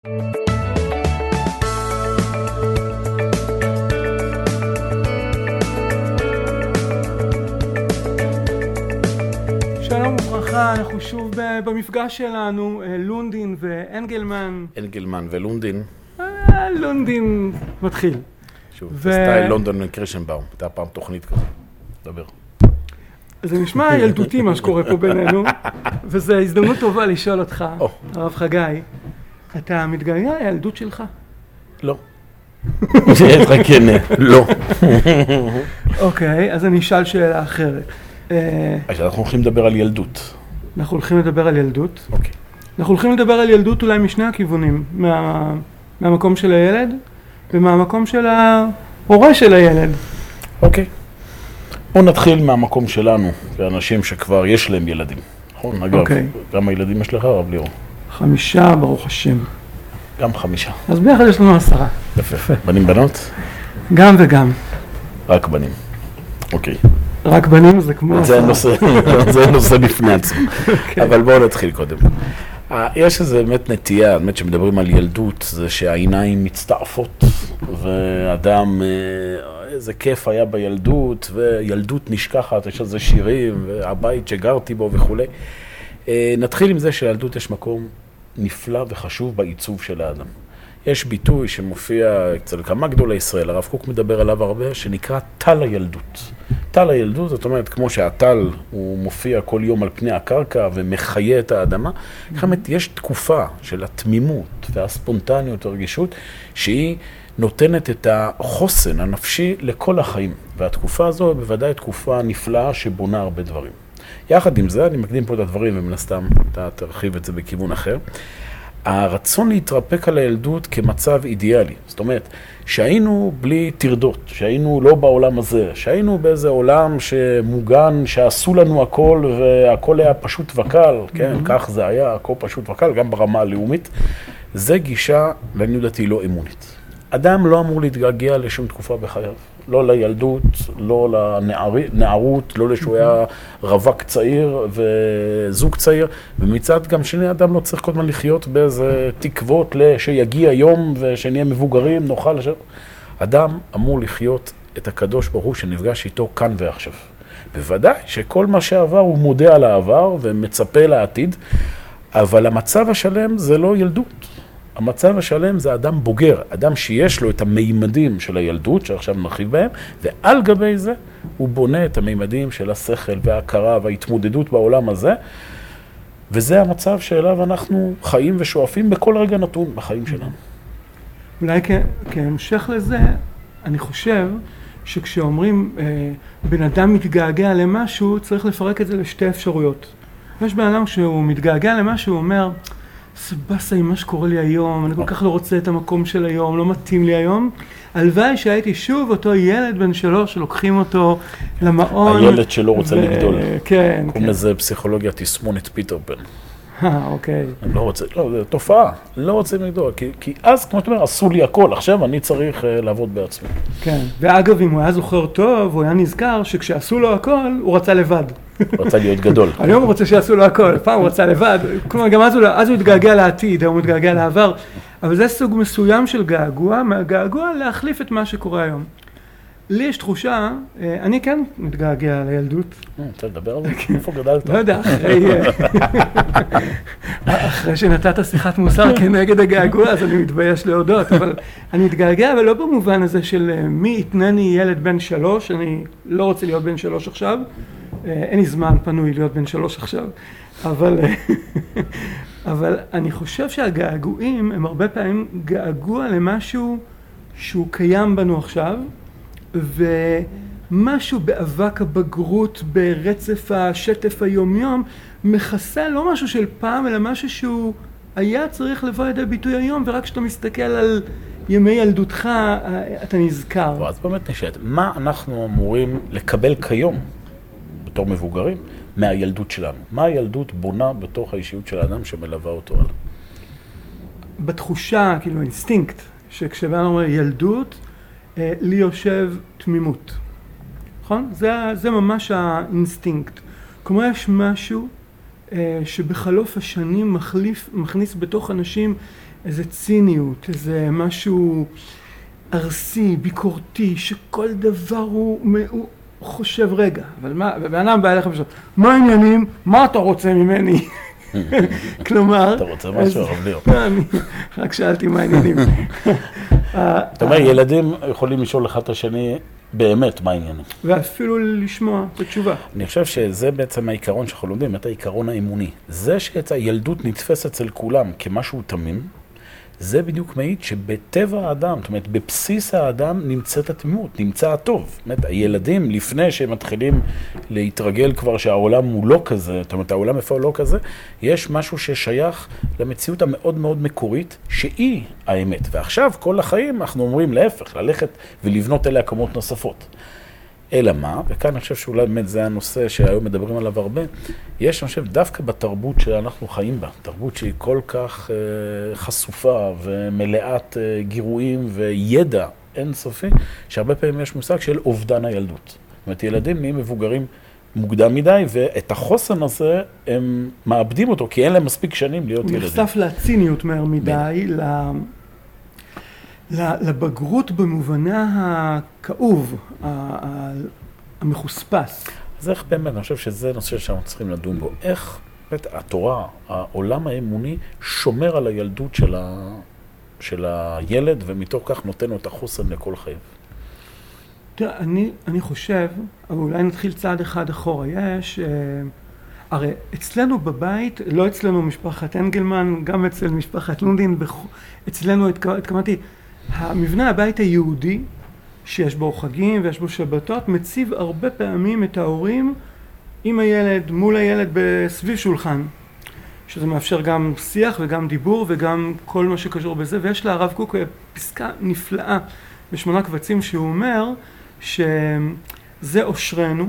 שלום וברכה, אנחנו שוב במפגש שלנו, לונדין ואנגלמן. אנגלמן ולונדין. לונדין מתחיל. שוב, סטייל לונדון קרישנבאום, הייתה פעם תוכנית כזאת, דבר. זה נשמע ילדותי מה שקורה פה בינינו, וזו הזדמנות טובה לשאול אותך, הרב חגי, אתה מתגעגע לילדות שלך? לא. שאלת לך כן, לא. אוקיי, אז אני אשאל שאלה אחרת. אז אנחנו הולכים לדבר על ילדות. אנחנו הולכים לדבר על ילדות. אוקיי. אנחנו הולכים לדבר על ילדות אולי משני הכיוונים, מהמקום של הילד ומהמקום של ההורה של הילד. אוקיי. בואו נתחיל מהמקום שלנו, לאנשים שכבר יש להם ילדים. נכון? אגב, כמה ילדים יש לך, הרב ליאור? 5, ברוך השם. גם 5. אז ביחד יש לנו 10. יפה. בנים בנות? גם וגם. רק בנים. אוקיי. רק בנים זה כמו... זה נושא בפני עצמו. אבל בואו נתחיל קודם. יש איזו באמת נטייה, באמת שמדברים על ילדות, זה שהעיניים מצטעפות, ואדם, איזה כיף היה בילדות, וילדות נשכחת, יש איזה שירים, והבית שגרתי בו וכו'. נתחיל עם זה שילדות יש מקום נפלא וחשוב בעיצוב של האדם. יש ביטוי שמופיע אצל כמה גדולי ישראל, הרב קוק מדבר עליו הרבה, שנקרא טל הילדות. טל הילדות, זאת אומרת, כמו שהטל הוא מופיע כל יום על פני הקרקע ומחיה את האדמה, באמת יש תקופה של התמימות והספונטניות והרגישות, שהיא נותנת את החוסן הנפשי לכל החיים. והתקופה הזו בוודאי תקופה נפלאה שבונה הרבה דברים. יחד עם זה, אני מקדים פה את הדברים ומן הסתם אתה תרחיב את זה בכיוון אחר. הרצון להתרפק על הילדות כמצב אידיאלי. זאת אומרת, שהיינו בלי תרדות, שהיינו לא בעולם הזה, שהיינו באיזה עולם שמוגן, שעשו לנו הכל והכל היה פשוט וקל, כן, כך זה היה, הכל פשוט וקל, גם ברמה הלאומית. זה גישה, לעניות דעתי, לא אמונית. אדם לא אמור להתגעגע לשום תקופה בחייו. לא לילדות, לא לנערות, לא לשהוא היה רווק צעיר וזוג צעיר. ומצד גם שני אדם לא צריך כל הזמן לחיות באיזה תקוות שיגיע יום ושנהיה מבוגרים, נוכל לשבת. אדם אמור לחיות את הקדוש ברוך הוא שנפגש איתו כאן ועכשיו. בוודאי שכל מה שעבר הוא מודה על העבר ומצפה לעתיד, אבל המצב השלם זה לא ילדות. המצב השלם זה אדם בוגר, אדם שיש לו את המימדים של הילדות, שעכשיו נרחיב בהם, ועל גבי זה הוא בונה את המימדים של השכל וההכרה וההתמודדות בעולם הזה, וזה המצב שאליו אנחנו חיים ושואפים בכל רגע נתון בחיים שלנו. אולי כהמשך לזה, אני חושב שכשאומרים בן אדם מתגעגע למשהו, צריך לפרק את זה לשתי אפשרויות. יש בן אדם כשהוא מתגעגע למשהו, הוא אומר, סבסה עם מה שקורה לי היום, אני כל כך לא רוצה את המקום של היום, לא מתאים לי היום. הלוואי שהייתי שוב אותו ילד בן 3 שלוקחים אותו למעון. הילד שלא רוצה לגדול. כן. קוראים לזה פסיכולוגיה תסמונת פיטר פן. אוקיי. אני לא רוצה, לא, זה תופעה, לא רוצה לגדול, כי אז, כמו שאתה אומר, עשו לי הכל, עכשיו אני צריך לעבוד בעצמי. כן, ואגב, אם הוא היה זוכר טוב, הוא היה נזכר שכשעשו לו הכל, הוא רצה לבד. הוא רצה להיות גדול. היום הוא רוצה שיעשו לו הכל, פעם הוא רצה לבד, כלומר, גם אז הוא התגעגע לעתיד, הוא מתגעגע לעבר, אבל זה סוג מסוים של געגוע, מהגעגוע להחליף את מה שקורה היום. לי יש תחושה, אני כן מתגעגע לילדות. אתה לדבר על זה? איפה גדלת? לא יודע, אחרי שנתת שיחת מוסר כנגד הגעגוע, אז אני מתבייש להודות, אבל אני מתגעגע, אבל לא במובן הזה של מי יתנני ילד בן 3, אני לא רוצה להיות בן 3 עכשיו, אין לי זמן פנוי להיות בן 3 עכשיו, אבל אני חושב שהגעגועים הם הרבה פעמים געגוע למשהו שהוא קיים בנו עכשיו, ומשהו באבק הבגרות, ברצף השטף היומיום, מכסה לא משהו של פעם, אלא משהו שהוא היה צריך לבוא לידי ביטוי היום, ורק כשאתה מסתכל על ימי ילדותך, אתה נזכר. אז באמת נשאלת, מה אנחנו אמורים לקבל כיום, בתור מבוגרים, מהילדות שלנו? מה הילדות בונה בתוך האישיות של האדם שמלווה אותו עליו? בתחושה, כאילו אינסטינקט, שכשבאנו אומר ילדות, לי יושב תמימות. נכון? זה ממש האינסטינקט. כלומר, יש משהו שבחלוף השנים מכניס בתוך אנשים איזה ציניות, איזה משהו ארסי, ביקורתי, שכל דבר הוא חושב רגע. אבל מה, ובאדם בא אליך ושואל, מה העניינים? מה אתה רוצה ממני? כלומר... אתה רוצה משהו, הרב ליאור? אני רק שאלתי מה העניינים. אתה אומר, ילדים יכולים לשאול אחד את השני באמת מה העניינים. ואפילו לשמוע את התשובה. אני חושב שזה בעצם העיקרון שאנחנו לומדים, את העיקרון האמוני. זה שהילדות נתפס אצל כולם כמשהו תמים, זה בדיוק מעיד שבטבע האדם, זאת אומרת, בבסיס האדם נמצאת התמימות, נמצא הטוב. זאת אומרת, הילדים, לפני שהם מתחילים להתרגל כבר שהעולם הוא לא כזה, זאת אומרת, העולם איפה הוא לא כזה, יש משהו ששייך למציאות המאוד מאוד מקורית, שהיא האמת. ועכשיו, כל החיים, אנחנו אומרים להפך, ללכת ולבנות אלה הקומות נוספות. אלא מה, וכאן אני חושב שאולי באמת זה הנושא שהיום מדברים עליו הרבה, יש, אני חושב, דווקא בתרבות שאנחנו חיים בה, תרבות שהיא כל כך חשופה ומלאת גירויים וידע אינסופי, שהרבה פעמים יש מושג של אובדן הילדות. זאת אומרת, ילדים נהיים מבוגרים מוקדם מדי, ואת החוסן הזה הם מאבדים אותו, כי אין להם מספיק שנים להיות ילדים. הוא נחשף לציניות מהר מדי, לבגרות במובנה הכאוב, המחוספס. אז איך באמת, אני חושב שזה נושא שאנחנו צריכים לדון בו. איך באמת התורה, העולם האמוני, שומר על הילדות של הילד, ומתוך כך נותן לו את החוסן לכל חייו. תראה, אני חושב, אבל אולי נתחיל צעד אחד אחורה. הרי אצלנו בבית, לא אצלנו משפחת אנגלמן, גם אצל משפחת לונדין, אצלנו התכוונתי, המבנה הבית היהודי, שיש בו חגים ויש בו שבתות, מציב הרבה פעמים את ההורים עם הילד, מול הילד בסביב שולחן, שזה מאפשר גם שיח וגם דיבור וגם כל מה שקשור בזה, ויש לה הרב קוק פסקה נפלאה ב8 קבצים שהוא אומר שזה אושרנו,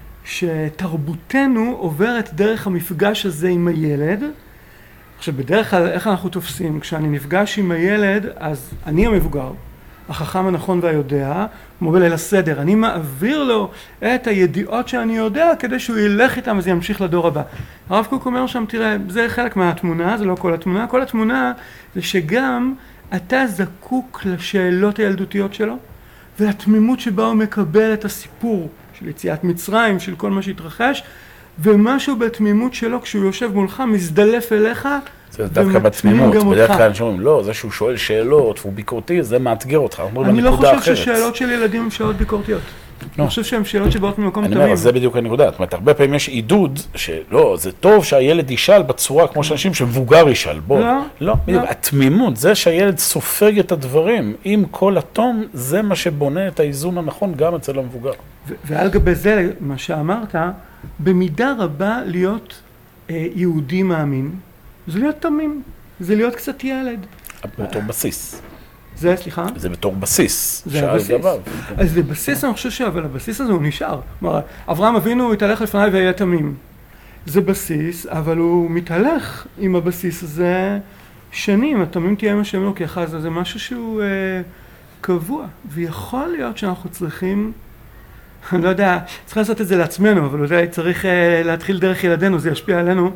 שתרבותנו עוברת דרך המפגש הזה עם הילד. עכשיו, בדרך כלל, איך אנחנו תופסים? כשאני נפגש עם הילד, אז אני המבוגר, החכם הנכון והיודע, מוביל אל הסדר. אני מעביר לו את הידיעות שאני יודע, כדי שהוא ילך איתם וזה ימשיך לדור הבא. הרב קוק אומר שם, תראה, זה חלק מהתמונה, זה לא כל התמונה. כל התמונה זה שגם אתה זקוק לשאלות הילדותיות שלו, ולתמימות שבה הוא מקבל את הסיפור של יציאת מצרים, של כל מה שהתרחש, ומשהו בתמימות שלו, כשהוא יושב מולך, מזדלף אליך, זה דווקא בתמימות, בדרך כלל אנשים אומרים, לא, זה שהוא שואל שאלות והוא ביקורתי, זה מאתגר אותך. אני לא חושב ששאלות של ילדים הן שאלות ביקורתיות. אני חושב שהן שאלות שבאות ממקום תמים. אני אומר, זה בדיוק הנקודה. זאת אומרת, הרבה פעמים יש עידוד שלא, זה טוב שהילד ישאל בצורה כמו שאנשים שמבוגר ישאל. בוא. לא, בדיוק. התמימות, זה שהילד סופג את הדברים עם כל התום, זה מה שבונה את האיזון הנכון גם אצל המבוגר. ועל גבי זה, מה שאמרת, במידה רבה להיות יהודי מאמין, זה להיות תמים, זה להיות קצת ילד. בתור בסיס. זה, סליחה? זה בתור בסיס. זה הבסיס. אז זה בסיס, אני חושב אבל הבסיס הזה הוא נשאר. כלומר, אברהם אבינו התהלך לפניי והיה תמים. זה בסיס, אבל הוא מתהלך עם הבסיס הזה שנים. התמים תהיה מה שהם לוקח, אז זה משהו שהוא קבוע. ויכול להיות שאנחנו צריכים, אני לא יודע, צריכים לעשות את זה לעצמנו, אבל אולי צריך להתחיל דרך ילדינו, זה ישפיע עלינו.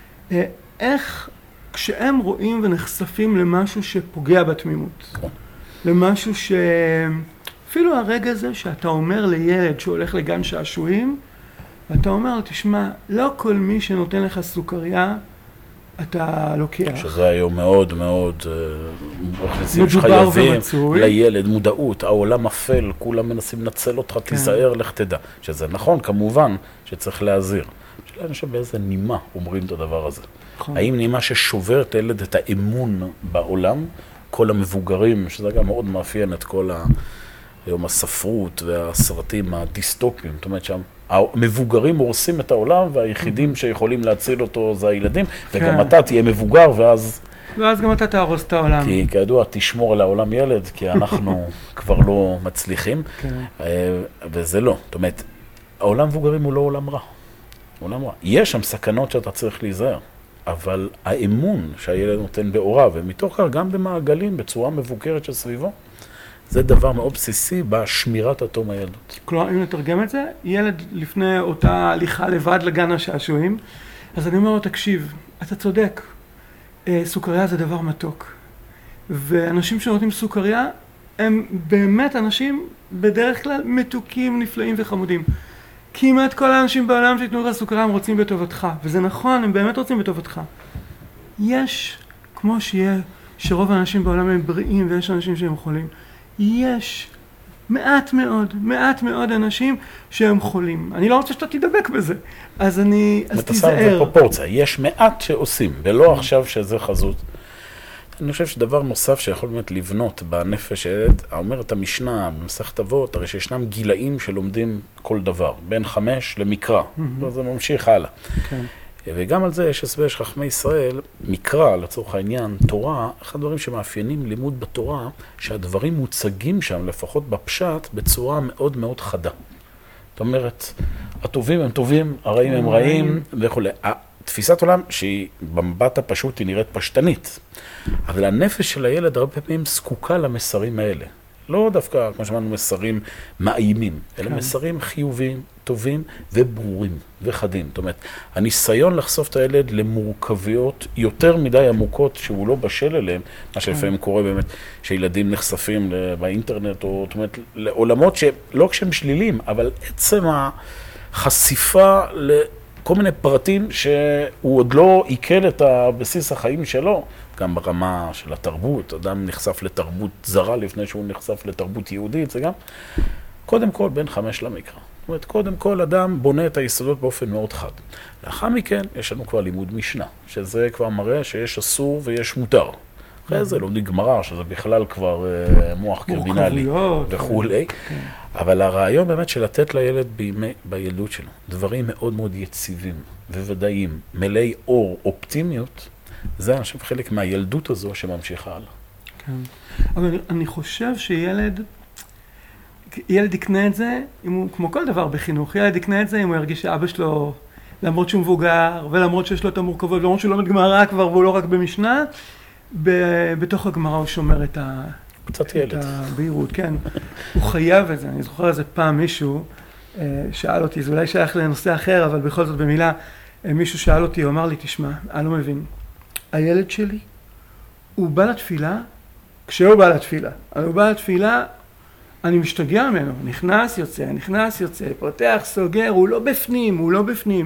איך כשהם רואים ונחשפים למשהו שפוגע בתמימות, למשהו אפילו הרגע הזה שאתה אומר לילד שהולך לגן שעשועים, ואתה אומר, תשמע, לא כל מי שנותן לך סוכריה, אתה לוקח. שזה היום מאוד מאוד מכניסים שחייבים לילד, מודעות, העולם אפל, כולם מנסים לנצל אותך, תיזהר, לך תדע. שזה נכון, כמובן, שצריך להזהיר. שאלה אני חושב באיזה נימה אומרים את הדבר הזה. האם נימה ששובר את הילד את האמון בעולם, כל המבוגרים, שזה גם מאוד מאפיין את כל היום הספרות והסרטים הדיסטופיים, זאת אומרת שם, המבוגרים הורסים את העולם, והיחידים שיכולים להציל אותו זה הילדים, וגם אתה תהיה מבוגר, ואז גם אתה תהרוס את העולם. כי כידוע, תשמור על העולם ילד, כי אנחנו כבר לא מצליחים, וזה לא. זאת אומרת, העולם מבוגרים הוא לא עולם רע. עולם רע. יש שם סכנות שאתה צריך להיזהר, אבל האמון שהילד נותן באורה, ומתוך כך גם במעגלים, בצורה מבוקרת של סביבו, זה דבר מאוד בסיסי בשמירת התום הילדות. כלומר, אם נתרגם את זה, ילד לפני אותה הליכה לבד לגן השעשועים, אז אני אומר לו, תקשיב, אתה צודק, סוכריה זה דבר מתוק. ואנשים שנותנים סוכריה, הם באמת אנשים בדרך כלל מתוקים, נפלאים וחמודים. כמעט כל האנשים בעולם שיתנו לך סוכריה הם רוצים בטובתך, וזה נכון, הם באמת רוצים בטובתך. יש, כמו שרוב האנשים בעולם הם בריאים ויש אנשים שהם חולים, יש מעט מאוד אנשים שהם חולים. אני לא רוצה שאתה תדבק בזה, אז תיזהר. זה פרופורציה, יש מעט שעושים, ולא עכשיו שזה חזות. אני חושב שדבר נוסף שיכול באמת לבנות בנפש הילד, אומרת המשנה במסכת אבות, הרי שישנם גילאים שלומדים כל דבר, בין 5 למקרא, וזה ממשיך הלאה. כן. וגם על זה יש הסבר של חכמי ישראל, מקרא, לצורך העניין, תורה, אחד הדברים שמאפיינים לימוד בתורה, שהדברים מוצגים שם, לפחות בפשט, בצורה מאוד מאוד חדה. זאת אומרת, הטובים הם טובים, הרעים הם רעים, וכו'. תפיסת עולם שהיא במבט הפשוט היא נראית פשטנית, אבל הנפש של הילד הרבה פעמים זקוקה למסרים האלה. לא דווקא, כמו שאמרנו, מסרים מאיימים, אלא מסרים חיוביים, טובים וברורים וחדים. זאת אומרת, הניסיון לחשוף את הילד למורכבויות יותר מדי עמוקות שהוא לא בשל אליהם, מה שלפעמים קורה באמת, שילדים נחשפים באינטרנט, או זאת אומרת, לעולמות שלא כשהם שלילים, אבל עצם החשיפה כל מיני פרטים שהוא עוד לא עיכל את הבסיס החיים שלו, גם ברמה של התרבות, אדם נחשף לתרבות זרה לפני שהוא נחשף לתרבות יהודית, זה גם קודם כל בין 5 למקרא. זאת אומרת, קודם כל אדם בונה את היסודות באופן מאוד חד. לאחר מכן יש לנו כבר לימוד משנה, שזה כבר מראה שיש אסור ויש מותר. אחרי זה לומדים גמרא, שזה בכלל כבר מוח קרימינלי וכו'. אבל הרעיון באמת של לתת לילד בילדות שלו דברים מאוד מאוד יציבים וודאיים, מלאי אור, אופטימיות, זה אני חושב חלק מהילדות הזו שממשיכה הלאה. כן. אבל אני חושב שילד יקנה את זה, כמו כל דבר בחינוך, ילד יקנה את זה אם הוא ירגיש שאבא שלו, למרות שהוא מבוגר ולמרות שיש לו את המורכבות, למרות שהוא לומד גמרא כבר והוא לא רק במשנה, בתוך הגמרא הוא שומר את הבהירות, כן. הוא חייב את זה. אני זוכר איזה פעם מישהו שאל אותי, זה אולי שייך לנושא אחר, אבל בכל זאת במילה, מישהו שאל אותי, הוא אמר לי, תשמע, אני לא מבין. הילד שלי, הוא בא לתפילה, כשהוא בא לתפילה. הוא בא לתפילה, אני משתגע ממנו. נכנס, יוצא, פותח, סוגר, הוא לא בפנים.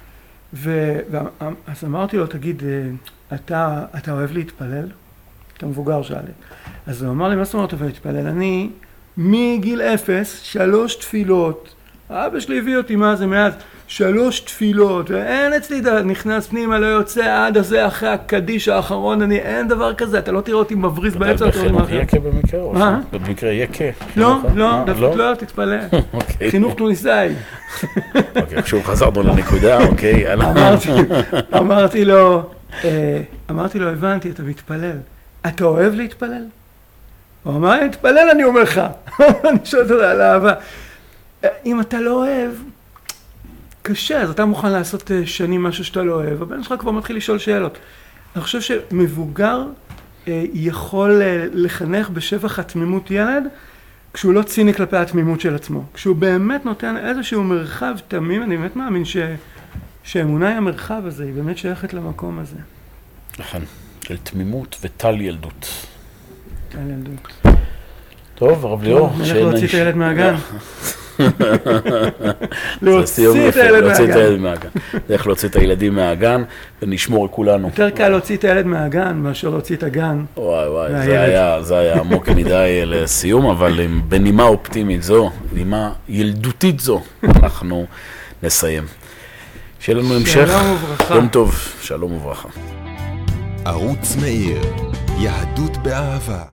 אז אמרתי לו, תגיד, אתה אוהב להתפלל? אתה מבוגר שאלה. אז הוא אמר לי, מה זאת אומרת אוהב להתפלל? אני מגיל 0, 3 תפילות. אבא שלי הביא אותי, מה זה מאז? 3 תפילות, ואין אצלי נכנס פנימה, לא יוצא עד הזה אחרי הקדיש האחרון, אין דבר כזה, אתה לא תראה אותי מבריז באמצע. אתה בחינוך יקה במקרה? או במקרה יקה? לא, דווקא לא, תתפלא. חינוך טוניסאי. אוקיי, כשהוא חזרנו לנקודה, אוקיי. אמרתי לו, הבנתי, אתה מתפלל. אתה אוהב להתפלל? הוא אמר, להתפלל אני אומר לך. אני שואל אותו על אהבה. אם אתה לא אוהב, קשה, אז אתה מוכן לעשות שנים משהו שאתה לא אוהב, הבן שלך כבר מתחיל לשאול שאלות. אני חושב שמבוגר יכול לחנך בשבח התמימות ילד, כשהוא לא ציני כלפי התמימות של עצמו. כשהוא באמת נותן איזשהו מרחב תמים, אני באמת מאמין שאמונה היא המרחב הזה, היא באמת שייכת למקום הזה. נכון, של תמימות וטל ילדות. טל ילדות. טוב, הרב ליאור. נלך להוציא את הילד מהגן. להוציא את הילד מהגן. נלך להוציא את הילדים מהגן ונשמור כולנו. יותר קל להוציא את הילד מהגן מאשר להוציא את הגן. וואי, זה היה עמוק מדי לסיום, אבל בנימה אופטימית זו, בנימה ילדותית זו, אנחנו נסיים. שיהיה לנו המשך. שלום וברכה. יום טוב, שלום וברכה. ערוץ מאיר, יהדות באהבה.